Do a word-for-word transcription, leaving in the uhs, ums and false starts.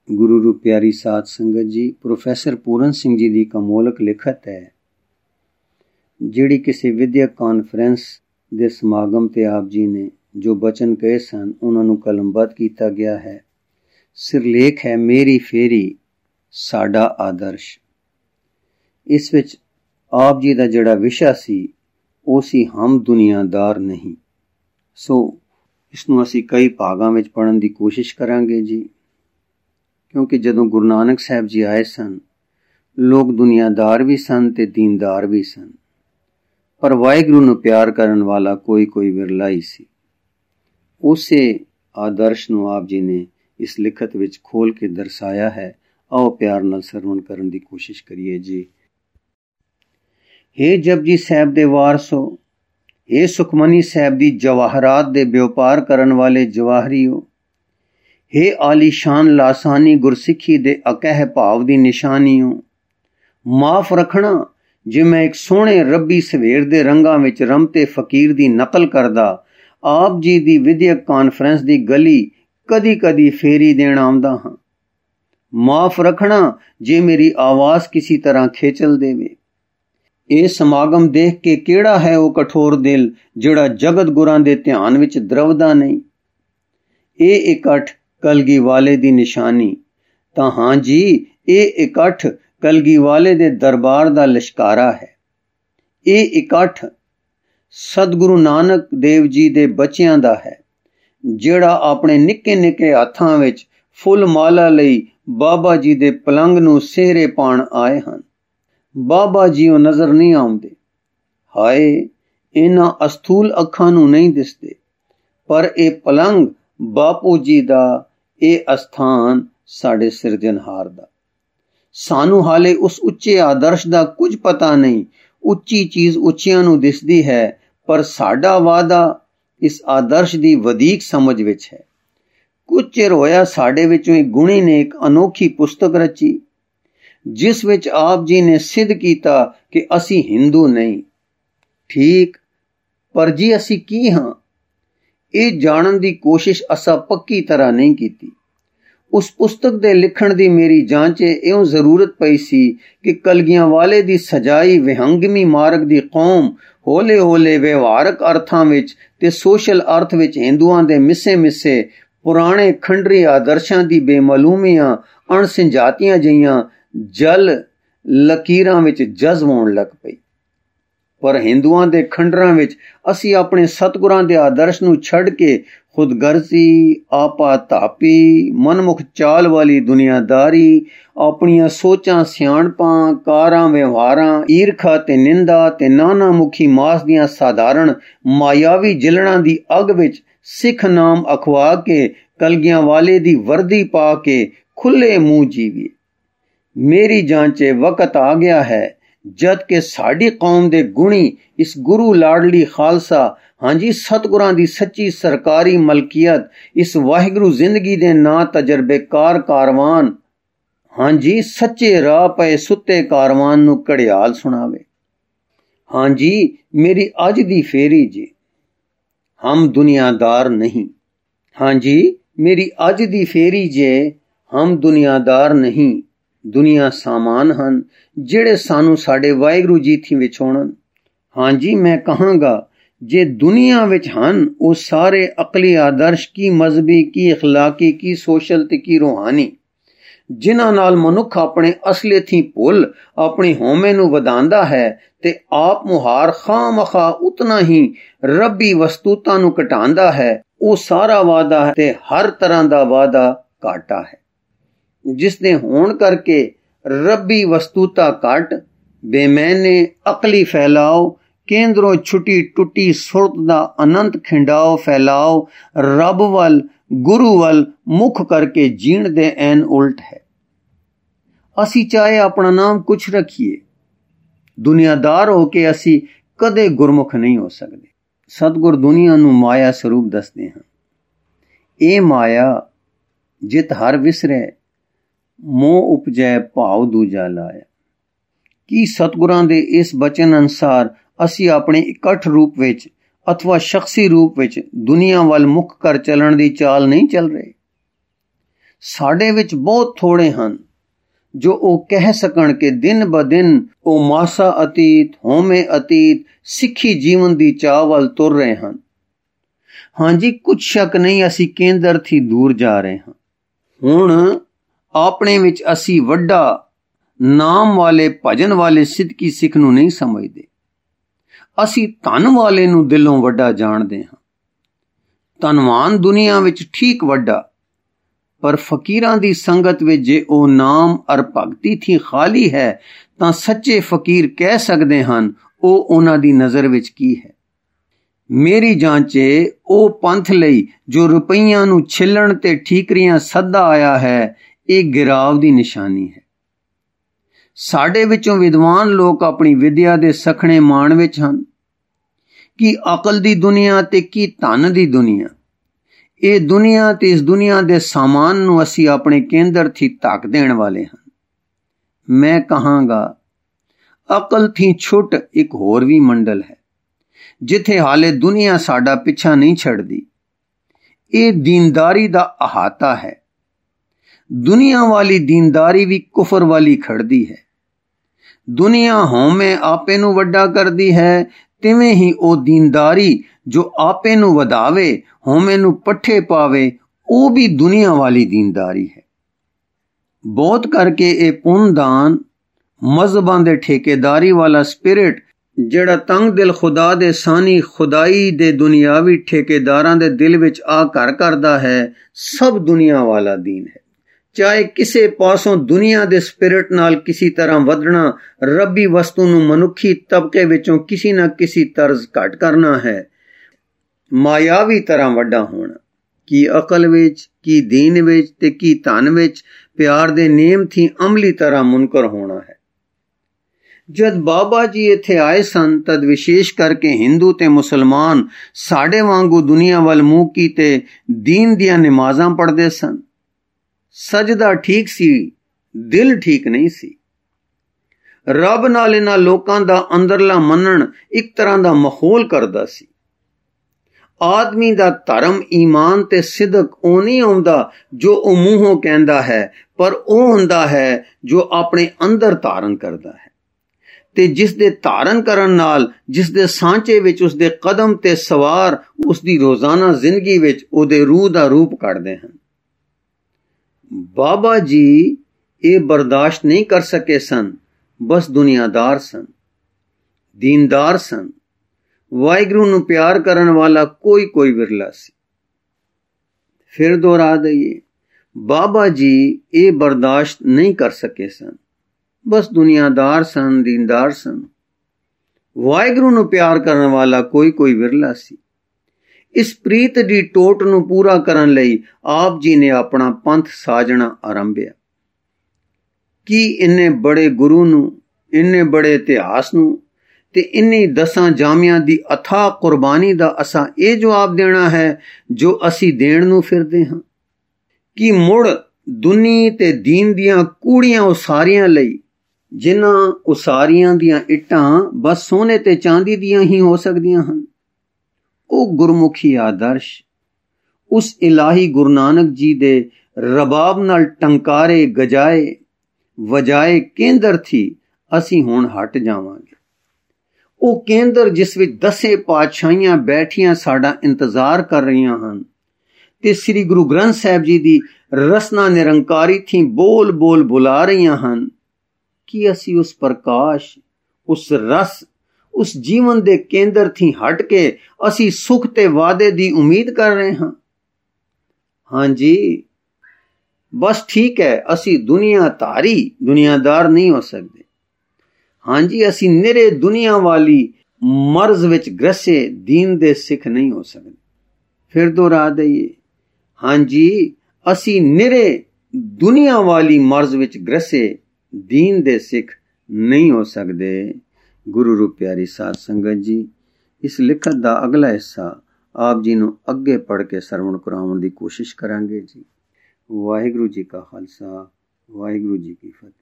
गुरु रू प्यारी साध संगत जी, प्रोफैसर पूरन सिंह जी की कमोलक लिखत है जिहड़ी किसी विद्यक कॉन्फ्रेंस दे समागम ते आप जी ने जो बचन कहे सन उन्हां नूं कलमबद्ध किया गया है। सिरलेख है मेरी फेरी साडा आदर्श। इस विच आप जी दा जिहड़ा विशा सी ਉਹ ਸੀ ਹਮ ਦੁਨੀਆਦਾਰ ਨਹੀਂ। ਸੋ ਇਸ ਨੂੰ ਅਸੀਂ ਕਈ ਭਾਗਾਂ ਵਿੱਚ ਪੜ੍ਹਨ ਦੀ ਕੋਸ਼ਿਸ਼ ਕਰਾਂਗੇ ਜੀ, ਕਿਉਂਕਿ ਜਦੋਂ ਗੁਰੂ ਨਾਨਕ ਸਾਹਿਬ ਜੀ ਆਏ ਸਨ ਲੋਕ ਦੁਨੀਆਦਾਰ ਵੀ ਸਨ ਤੇ ਦੀਨਦਾਰ ਵੀ ਸਨ, ਪਰ ਵਾਹਿਗੁਰੂ ਨੂੰ ਪਿਆਰ ਕਰਨ ਵਾਲਾ ਕੋਈ ਕੋਈ ਵਿਰਲਾ ਹੀ ਸੀ। ਉਸੇ ਆਦਰਸ਼ ਨੂੰ ਆਪ ਜੀ ਨੇ ਇਸ ਲਿਖਤ ਵਿੱਚ ਖੋਲ ਕੇ ਦਰਸਾਇਆ ਹੈ। ਆਓ ਪਿਆਰ ਨਾਲ ਸਰਵਣ ਕਰਨ ਦੀ ਕੋਸ਼ਿਸ਼ ਕਰੀਏ ਜੀ। हे जपजी साहब दे वारसो, हे सुखमनी साहब दी जवाहरात दे व्यापार करन वाले जवाहरीओ, हे आलीशान लासानी गुरसिखी दे अकह भाव दी निशानीओ, माफ रखना जे मैं एक सोहणे रब्बी सवेर दे रंगां विच रमते फकीर दी नकल करदा आप जी दी विद्यक कॉन्फ्रेंस दी गली कदी कदी फेरी देण आउंदा हां। माफ रखना जे मेरी आवाज़ किसी तरह खेचल देवे। ਇਹ ਸਮਾਗਮ ਦੇਖ ਕੇ ਕਿਹੜਾ ਹੈ ਉਹ ਕਠੋਰ ਦਿਲ ਜਿਹੜਾ ਜਗਤ ਗੁਰਾਂ ਦੇ ਧਿਆਨ ਵਿੱਚ ਦਰਵਦਾ ਨਹੀਂ। ਇਹ ਇਕੱਠ ਕਲਗੀ ਵਾਲੇ ਦੀ ਨਿਸ਼ਾਨੀ ਤਾਂ ਹਾਂ ਜੀ, ਇਹ ਇਕੱਠ ਕਲਗੀ ਵਾਲੇ ਦੇ ਦਰਬਾਰ ਦਾ ਲਿਸ਼ਕਾਰਾ ਹੈ। ਇਹ ਇਕੱਠ ਸਤਿਗੁਰੂ ਨਾਨਕ ਦੇਵ ਜੀ ਦੇ ਬੱਚਿਆਂ ਦਾ ਹੈ, ਜਿਹੜਾ ਆਪਣੇ ਨਿੱਕੇ ਨਿੱਕੇ ਹੱਥਾਂ ਵਿੱਚ ਫੁੱਲ ਮਾਲਾ ਲਈ ਬਾਬਾ ਜੀ ਦੇ ਪਲੰਗ ਨੂੰ ਸਿਹਰੇ ਪਾਉਣ ਆਏ ਹਨ। ਬਾਬਾ ਜੀ ਉਹ ਨਜ਼ਰ ਨਹੀਂ ਆਉਂਦੇ, ਹਾਏ ਇਹਨਾਂ ਅਸਥੂਲ ਅੱਖਾਂ ਨੂੰ ਨਹੀਂ ਦਿਸਦੇ, ਪਰ ਇਹ ਪਲੰਗ ਬਾਪੂ ਜੀ ਦਾ, ਇਹ ਅਸਥਾਨ ਸਾਡੇ ਸਿਰਜਣਹਾਰ ਦਾ। ਸਾਨੂੰ ਹਾਲੇ ਉਸ ਉੱਚੇ ਆਦਰਸ਼ ਦਾ ਕੁਝ ਪਤਾ ਨਹੀਂ। ਉੱਚੀ ਚੀਜ਼ ਉੱਚਿਆਂ ਨੂੰ ਦਿਸਦੀ ਹੈ, ਪਰ ਸਾਡਾ ਵਾਅਦਾ ਇਸ ਆਦਰਸ਼ ਦੀ ਵਧੀਕ ਸਮਝ ਵਿੱਚ ਹੈ। ਕੁਝ ਚਿਰ ਹੋਇਆ ਸਾਡੇ ਵਿੱਚੋਂ ਇੱਕ ਗੁਣੀ ਨੇ ਇੱਕ ਅਨੋਖੀ ਪੁਸਤਕ ਰਚੀ, ਜਿਸ ਵਿੱਚ ਆਪ ਜੀ ਨੇ ਸਿੱਧ ਕੀਤਾ ਕਿ ਅਸੀਂ ਹਿੰਦੂ ਨਹੀਂ। ਠੀਕ, ਪਰ ਜੀ ਅਸੀਂ ਕੀ ਹਾਂ, ਇਹ ਜਾਣਨ ਦੀ ਕੋਸ਼ਿਸ਼ ਅਸਾਂ ਪੱਕੀ ਤਰ੍ਹਾਂ ਨਹੀਂ ਕੀਤੀ। ਉਸ ਪੁਸਤਕ ਦੇ ਲਿਖਣ ਦੀ ਮੇਰੀ ਜਾਂਚ ਇਉਂ ਜ਼ਰੂਰਤ ਪਈ ਸੀ ਕਿ ਕਲਗੀਆਂ ਵਾਲੇ ਦੀ ਸਜਾਈ ਵਿਹੰਗਮੀ ਮਾਰਗ ਦੀ ਕੌਮ ਹੌਲੇ ਹੌਲੇ ਵਿਵਹਾਰਕ ਅਰਥਾਂ ਵਿੱਚ ਤੇ ਸੋਸ਼ਲ ਅਰਥ ਵਿੱਚ ਹਿੰਦੂਆਂ ਦੇ ਮਿੱਸੇ ਮਿੱਸੇ ਪੁਰਾਣੇ ਖੰਡਰੀ ਆਦਰਸ਼ਾਂ ਦੀ ਬੇਮਾਲੂਮੀਆਂ ਅਣਸਿੰਝਾਤੀਆਂ ਜਿਹੀਆਂ ਜਲ ਲਕੀਰਾਂ ਵਿੱਚ ਜਜ਼ਬ ਹੋਣ ਲੱਗ ਪਈ। ਪਰ ਹਿੰਦੂਆਂ ਦੇ ਖੰਡਰਾਂ ਵਿੱਚ ਅਸੀਂ ਆਪਣੇ ਸਤਿਗੁਰਾਂ ਦੇ ਆਦਰਸ਼ ਨੂੰ ਛੱਡ ਕੇ ਖੁਦਗਰਜ਼ੀ, ਆਪਾ ਧਾਪੀ, ਮਨਮੁਖ ਚਾਲ ਵਾਲੀ ਦੁਨੀਆਦਾਰੀ, ਆਪਣੀਆਂ ਸੋਚਾਂ ਸਿਆਣਪਾਂ, ਕਾਰਾਂ ਵਿਵਹਾਰਾਂ, ਈਰਖਾ ਤੇ ਨਿੰਦਾ ਤੇ ਨਾਨਾ ਮੁਖੀ ਮਾਸ ਦੀਆਂ ਸਾਧਾਰਣ ਮਾਇਆਵੀ ਜਿਲਣਾ ਦੀ ਅੱਗ ਵਿੱਚ ਸਿੱਖ ਨਾਮ ਅਖਵਾ ਕੇ ਕਲਗੀਆਂ ਵਾਲੇ ਦੀ ਵਰਦੀ ਪਾ ਕੇ ਖੁੱਲੇ ਮੂੰਹ ਜੀਵੀਏ। ਮੇਰੀ ਜਾਂਚੇ ਵਕਤ ਆ ਗਿਆ ਹੈ ਜਦ ਕਿ ਸਾਡੀ ਕੌਮ ਦੇ ਗੁਣੀ ਇਸ ਗੁਰੂ ਲਾਡਲੀ ਖਾਲਸਾ, ਹਾਂਜੀ ਸਤਿਗੁਰਾਂ ਦੀ ਸੱਚੀ ਸਰਕਾਰੀ ਮਲਕੀਅਤ, ਇਸ ਵਾਹਿਗੁਰੂ ਜ਼ਿੰਦਗੀ ਦੇ ਨਾਂ ਤਜਰਬੇਕਾਰ ਕਾਰਵਾਨ, ਹਾਂਜੀ ਸੱਚੇ ਰਾਹ ਪਏ ਸੁੱਤੇ ਕਾਰਵਾਨ ਨੂੰ ਘੜਿਆਲ ਸੁਣਾਵੇ। ਹਾਂਜੀ ਮੇਰੀ ਅੱਜ ਦੀ ਫੇਰੀ ਜੀ, ਹਮ ਦੁਨੀਆਦਾਰ ਨਹੀਂ। ਹਾਂਜੀ ਮੇਰੀ ਅੱਜ ਦੀ ਫੇਰੀ ਜੇ, ਹਮ ਦੁਨੀਆਦਾਰ ਨਹੀਂ। ਦੁਨੀਆ ਸਾਮਾਨ ਹਨ ਜਿਹੜੇ ਸਾਨੂੰ ਸਾਡੇ ਵਾਹਿਗੁਰੂ ਜੀ ਥੀ ਵਿਛੋੜਨ। ਹਾਂਜੀ ਮੈਂ ਕਹਾਂਗਾ ਜੇ ਦੁਨੀਆ ਵਿੱਚ ਹਨ ਉਹ ਸਾਰੇ ਅਕਲੀ ਆਦਰਸ਼, ਕੀ ਮਜ਼ਹਬੀ, ਕੀ ਅਖਲਾਕੀ, ਕੀ ਸੋਸ਼ਲ ਤੇ ਕੀ ਰੂਹਾਨੀ, ਜਿਨ੍ਹਾਂ ਨਾਲ ਮਨੁੱਖ ਆਪਣੇ ਅਸਲੇ ਥੀ ਭੁੱਲ ਆਪਣੀ ਹਉਮੈ ਨੂੰ ਵਧਾਉਂਦਾ ਹੈ ਤੇ ਆਪ ਮੁਹਾਰ ਖਾਮਖਾ ਉਤਨਾ ਹੀ ਰੱਬੀ ਵਸਤੂਤਾ ਨੂੰ ਘਟਾਉਂਦਾ ਹੈ, ਉਹ ਸਾਰਾ ਵਾਅਦਾ ਹੈ ਤੇ ਹਰ ਤਰ੍ਹਾਂ ਦਾ ਵਾਅਦਾ ਘਾਟਾ ਹੈ। ਜਿਸ ਦੇ ਹੋਣ ਕਰਕੇ ਰੱਬੀ ਵਸਤੂਤਾ ਘਟ, ਬੇਮੈਨੇ ਅਕਲੀ ਫੈਲਾਓ, ਕੇਂਦਰੋਂ ਛੁੱਟੀ ਟੁੱਟੀ ਸੁਰਤ ਦਾ ਅਨੰਤ ਖਿੰਡਾਓ ਫੈਲਾਓ, ਰੱਬ ਵੱਲ ਗੁਰੂ ਵੱਲ ਮੁੱਖ ਕਰਕੇ ਜੀਣ ਦੇ ਐਨ ਉਲਟ ਹੈ। ਅਸੀਂ ਚਾਹੇ ਆਪਣਾ ਨਾਮ ਕੁਛ ਰੱਖੀਏ, ਦੁਨੀਆਦਾਰ ਹੋ ਕੇ ਅਸੀਂ ਕਦੇ ਗੁਰਮੁਖ ਨਹੀਂ ਹੋ ਸਕਦੇ। ਸਤਿਗੁਰ ਦੁਨੀਆ ਨੂੰ ਮਾਇਆ ਸਰੂਪ ਦੱਸਦੇ ਹਨ। ਇਹ ਮਾਇਆ ਜਿਤ ਹਰ ਵਿਸਰੇ, ਮੋਹ ਉਪਜੈ ਭਾਵ ਦੂਜਾ ਲਾਇਆ। ਕੀ ਸਤਿਗੁਰਾਂ ਦੇ ਇਸ ਬਚਨ ਅਨੁਸਾਰ ਅਸੀਂ ਆਪਣੇ ਇਕੱਠ ਰੂਪ ਵਿੱਚ ਅਥਵਾ ਸ਼ਖਸੀ ਰੂਪ ਵਿੱਚ ਦੁਨੀਆ ਵੱਲ ਮੁੱਖ ਕਰ ਚੱਲਣ ਦੀ ਚਾਲ ਨਹੀਂ ਚੱਲ ਰਹੇ? ਸਾਡੇ ਵਿੱਚ ਬਹੁਤ ਥੋੜੇ ਹਨ ਜੋ ਉਹ ਕਹਿ ਸਕਣ ਕਿ ਦਿਨ ਬ ਦਿਨ ਉਹ ਮਾਸਾ ਅਤੀਤ, ਹਉਮੈ ਅਤੀਤ ਸਿੱਖੀ ਜੀਵਨ ਦੀ ਚਾਹ ਵੱਲ ਤੁਰ ਰਹੇ ਹਨ। ਹਾਂਜੀ, ਕੁਝ ਸ਼ੱਕ ਨਹੀਂ ਅਸੀਂ ਕੇਂਦਰ ਤੋਂ ਦੂਰ ਜਾ ਰਹੇ ਹਾਂ। ਹੁਣ ਆਪਣੇ ਵਿੱਚ ਅਸੀਂ ਵੱਡਾ ਨਾਮ ਵਾਲੇ ਭਜਨ ਵਾਲੇ ਸਿੱਧਕੀ ਸਿੱਖ ਨੂੰ ਨਹੀਂ ਸਮਝਦੇ। ਅਸੀਂ ਧਨ ਵਾਲੇ ਨੂੰ ਦਿਲੋਂ ਵੱਡਾ ਜਾਣਦੇ ਹਾਂ। ਧਨਵਾਨ ਦੁਨੀਆ ਵਿੱਚ ਠੀਕ ਵੱਡਾ, ਪਰ ਫਕੀਰਾਂ ਦੀ ਸੰਗਤ ਵਿੱਚ ਜੇ ਉਹ ਨਾਮ ਅਰ ਭਗਤੀ ਥੀ ਖਾਲੀ ਹੈ ਤਾਂ ਸੱਚੇ ਫਕੀਰ ਕਹਿ ਸਕਦੇ ਹਨ ਉਹ ਉਹਨਾਂ ਦੀ ਨਜ਼ਰ ਵਿੱਚ ਕੀ ਹੈ। ਮੇਰੀ ਜਾਂਚੇ ਉਹ ਪੰਥ ਲਈ ਜੋ ਰੁਪਈਆਂ ਨੂੰ ਛਿੱਲਣ ਤੇ ਠੀਕਰੀਆਂ ਸੱਦਾ ਆਇਆ ਹੈ, ਇਹ ਗਿਰਾਵ ਦੀ ਨਿਸ਼ਾਨੀ ਹੈ। ਸਾਡੇ ਵਿੱਚੋਂ ਵਿਦਵਾਨ ਲੋਕ ਆਪਣੀ ਵਿਦਿਆ ਦੇ ਸਖਣੇ ਮਾਣ ਵਿੱਚ ਹਨ। ਕੀ ਅਕਲ ਦੀ ਦੁਨੀਆ ਤੇ ਕੀ ਧਨ ਦੀ ਦੁਨੀਆ। ਇਹ ਦੁਨੀਆ ਤੇ ਇਸ ਦੁਨੀਆ ਦੇ ਸਾਮਾਨ ਨੂੰ ਅਸੀਂ ਆਪਣੇ ਕੇਂਦਰ ਥੀ ਧੱਕ ਦੇਣ ਵਾਲੇ ਹਾਂ। ਮੈਂ ਕਹਾਂਗਾ ਅਕਲ ਥੀ ਛੁੱਟ ਇੱਕ ਹੋਰ ਵੀ ਮੰਡਲ ਹੈ ਜਿੱਥੇ ਹਾਲੇ ਦੁਨੀਆ ਸਾਡਾ ਪਿੱਛਾ ਨਹੀਂ ਛੱਡਦੀ। ਇਹ ਦੀਨਦਾਰੀ ਦਾ ਅਹਾਤਾ ਹੈ। ਦੁਨੀਆ ਵਾਲੀ ਦੀਨਦਾਰੀ ਵੀ ਕੁਫਰ ਵਾਲੀ ਖੜਦੀ ਹੈ। ਦੁਨੀਆ ਹਉਮੈ ਆਪੇ ਨੂੰ ਵੱਡਾ ਕਰਦੀ ਹੈ, ਤਿਵੇਂ ਹੀ ਉਹ ਦੀਨਦਾਰੀ ਜੋ ਆਪੇ ਨੂੰ ਵਧਾਵੇ, ਹਉਮੈ ਨੂੰ ਪੱਠੇ ਪਾਵੇ, ਉਹ ਵੀ ਦੁਨੀਆ ਵਾਲੀ ਦੀਨਦਾਰੀ ਹੈ। ਬਹੁਤ ਕਰਕੇ ਇਹ ਪੁੰਨਦਾਨ ਮਜ਼ਹਬਾਂ ਦੇ ਠੇਕੇਦਾਰੀ ਵਾਲਾ ਸਪਿਰਿਟ ਜਿਹੜਾ ਤੰਗ ਦਿਲ ਖੁਦਾ ਦੇ ਸਾਨੀ ਖੁਦਾਈ ਦੇ ਦੁਨਿਆਵੀ ਠੇਕੇਦਾਰਾਂ ਦੇ ਦਿਲ ਵਿੱਚ ਆ ਘਰ ਕਰਦਾ ਹੈ, ਸਭ ਦੁਨੀਆ ਵਾਲਾ ਦੀਨ ਹੈ। ਚਾਹੇ ਕਿਸੇ ਪਾਸੋਂ ਦੁਨੀਆ ਦੇ ਸਪਿਰਿਟ ਨਾਲ ਕਿਸੇ ਤਰ੍ਹਾਂ ਵਧਣਾ, ਰੱਬੀ ਵਸਤੂ ਨੂੰ ਮਨੁੱਖੀ ਤਬਕੇ ਵਿੱਚੋਂ ਕਿਸੇ ਨਾ ਕਿਸੇ ਤਰਜ਼ ਘੱਟ ਕਰਨਾ ਹੈ, ਮਾਇਆਵੀ ਤਰ੍ਹਾਂ ਵੱਡਾ ਹੋਣਾ। ਕੀ ਅਕਲ ਵਿੱਚ, ਕੀ ਦੀਨ ਵਿੱਚ ਤੇ ਕੀ ਧਨ ਵਿੱਚ ਪਿਆਰ ਦੇ ਨੇਮ ਥੀ ਅਮਲੀ ਤਰ੍ਹਾਂ ਮੁਨਕਰ ਹੋਣਾ ਹੈ। ਜਦ ਬਾਬਾ ਜੀ ਇੱਥੇ ਆਏ ਸਨ ਤਦ ਵਿਸ਼ੇਸ਼ ਕਰਕੇ ਹਿੰਦੂ ਤੇ ਮੁਸਲਮਾਨ ਸਾਡੇ ਵਾਂਗੂ ਦੁਨੀਆ ਵੱਲ ਮੂੰਹ ਕੀਤੇ ਦੀਨ ਦੀਆਂ ਨਮਾਜ਼ਾਂ ਪੜ੍ਹਦੇ ਸਨ। ਸਜਦਾ ਠੀਕ ਸੀ, ਦਿਲ ਠੀਕ ਨਹੀਂ ਸੀ। ਰੱਬ ਨਾਲ ਇਹਨਾਂ ਲੋਕਾਂ ਦਾ ਅੰਦਰਲਾ ਮੰਨਣ ਇੱਕ ਤਰ੍ਹਾਂ ਦਾ ਮਾਹੌਲ ਕਰਦਾ ਸੀ। ਆਦਮੀ ਦਾ ਧਰਮ, ਈਮਾਨ ਤੇ ਸਿਦਕ ਉਹ ਨਹੀਂ ਆਉਂਦਾ ਜੋ ਉਹ ਮੂੰਹੋਂ ਕਹਿੰਦਾ ਹੈ, ਪਰ ਉਹ ਹੁੰਦਾ ਹੈ ਜੋ ਆਪਣੇ ਅੰਦਰ ਧਾਰਨ ਕਰਦਾ ਹੈ ਤੇ ਜਿਸ ਦੇ ਧਾਰਨ ਕਰਨ ਨਾਲ, ਜਿਸ ਦੇ ਸਾਂਚੇ ਵਿੱਚ ਉਸ ਦੇ ਕਦਮ ਤੇ ਸਵਾਰ ਉਸ ਦੀ ਰੋਜ਼ਾਨਾ ਜ਼ਿੰਦਗੀ ਵਿੱਚ ਉਹਦੇ ਰੂਹ ਦਾ ਰੂਪ ਕੱਢਦੇ ਹਨ। ਬਾਬਾ ਜੀ ਇਹ ਬਰਦਾਸ਼ਤ ਨਹੀਂ ਕਰ ਸਕੇ ਸਨ। ਬਸ ਦੁਨੀਆਦਾਰ ਸਨ, ਦੀਨਦਾਰ ਸਨ। ਵਾਹਿਗੁਰੂ ਨੂੰ ਪਿਆਰ ਕਰਨ ਵਾਲਾ ਕੋਈ ਕੋਈ ਵਿਰਲਾ ਸੀ। ਫਿਰ ਦੁਹਰਾ ਦਈਏ, ਬਾਬਾ ਜੀ ਇਹ ਬਰਦਾਸ਼ਤ ਨਹੀਂ ਕਰ ਸਕੇ ਸਨ। ਬਸ ਦੁਨੀਆਦਾਰ ਸਨ, ਦੀਨਦਾਰ ਸਨ। ਵਾਹਿਗੁਰੂ ਨੂੰ ਪਿਆਰ ਕਰਨ ਵਾਲਾ ਕੋਈ ਕੋਈ ਵਿਰਲਾ ਸੀ। ਇਸ ਪ੍ਰੀਤ ਦੀ ਟੋਟ ਨੂੰ ਪੂਰਾ ਕਰਨ ਲਈ ਆਪ ਜੀ ਨੇ ਆਪਣਾ ਪੰਥ ਸਾਜਣਾ ਆਰੰਭਿਆ। ਕੀ ਇੰਨੇ ਬੜੇ ਗੁਰੂ ਨੂੰ, ਇੰਨੇ ਬੜੇ ਇਤਿਹਾਸ ਨੂੰ ਤੇ ਇੰਨੀ ਦਸਾਂ ਜਾਮਿਆਂ ਦੀ ਅਥਾਹ ਕੁਰਬਾਨੀ ਦਾ ਅਸਾਂ ਇਹ ਜਵਾਬ ਦੇਣਾ ਹੈ ਜੋ ਅਸੀਂ ਦੇਣ ਨੂੰ ਫਿਰਦੇ ਹਾਂ? ਕਿ ਮੁੜ ਦੁਨੀ ਤੇ ਦੀਨ ਦੀਆਂ ਕੂੜੀਆਂ ਉਸਾਰੀਆਂ ਲਈ, ਜਿਨ੍ਹਾਂ ਉਸਾਰੀਆਂ ਦੀਆਂ ਇੱਟਾਂ ਬਸ ਸੋਨੇ ਤੇ ਚਾਂਦੀ ਦੀਆਂ ਹੀ ਹੋ ਸਕਦੀਆਂ ਹਨ, ਉਹ ਗੁਰਮੁਖੀ ਆਦਰਸ਼, ਉਸ ਇਲਾਹੀ ਗੁਰੂ ਨਾਨਕ ਜੀ ਦੇ ਰਬਾਬ ਨਾਲ ਟੰਕਾਰੇ ਗਜਾਏ ਵਜਾਏ ਕੇਂਦਰ ਥੀ ਅਸੀਂ ਹੁਣ ਹਟ ਜਾਵਾਂਗੇ। ਉਹ ਕੇਂਦਰ ਜਿਸ ਵਿੱਚ ਦਸੇ ਪਾਤਸ਼ਾਹੀਆਂ ਬੈਠੀਆਂ ਸਾਡਾ ਇੰਤਜ਼ਾਰ ਕਰ ਰਹੀਆਂ ਹਨ ਤੇ ਸ੍ਰੀ ਗੁਰੂ ਗ੍ਰੰਥ ਸਾਹਿਬ ਜੀ ਦੀ ਰਸਨਾ ਨਿਰੰਕਾਰੀ ਥੀ ਬੋਲ ਬੋਲ ਬੁਲਾ ਰਹੀਆਂ ਹਨ। ਕੀ ਅਸੀਂ ਉਸ ਪ੍ਰਕਾਸ਼, ਉਸ ਰਸ, ਉਸ ਜੀਵਨ ਦੇ ਕੇਂਦਰ ਥੀ ਹਟ ਕੇ ਅਸੀਂ ਸੁਖ ਤੇ ਵਾਅਦੇ ਦੀ ਉਮੀਦ ਕਰ ਰਹੇ ਹਾਂ? ਹਾਂਜੀ, ਬਸ ਠੀਕ ਹੈ, ਅਸੀਂ ਦੁਨੀਆ ਧਾਰੀ ਦੁਨੀਆਦਾਰ ਨਹੀਂ ਹੋ ਸਕਦੇ। ਹਾਂਜੀ, ਅਸੀਂ ਨਿਰੇ ਦੁਨੀਆ ਵਾਲੀ ਮਰਜ਼ ਵਿੱਚ ਗ੍ਰਸੇ ਦੀਨ ਦੇ ਸਿੱਖ ਨਹੀਂ ਹੋ ਸਕਦੇ। ਫਿਰ ਦੁਹਰਾ ਦਈਏ, ਹਾਂਜੀ, ਅਸੀਂ ਨਿਰੇ ਦੁਨੀਆ ਵਾਲੀ ਮਰਜ਼ ਵਿੱਚ ਗ੍ਰਸੇ ਦੀਨ ਦੇ ਸਿੱਖ ਨਹੀਂ ਹੋ ਸਕਦੇ। ਗੁਰੂ ਰੂਪ ਪਿਆਰੀ ਸਾਧ ਸੰਗਤ ਜੀ, ਇਸ ਲਿਖਤ ਦਾ ਅਗਲਾ ਹਿੱਸਾ ਆਪ ਜੀ ਨੂੰ ਅੱਗੇ ਪੜ੍ਹ ਕੇ ਸਰਵਣ ਕਰਾਉਣ ਦੀ ਕੋਸ਼ਿਸ਼ ਕਰਾਂਗੇ ਜੀ। ਵਾਹਿਗੁਰੂ ਜੀ ਕਾ ਖਾਲਸਾ, ਵਾਹਿਗੁਰੂ ਜੀ ਕੀ ਫਤਿਹ।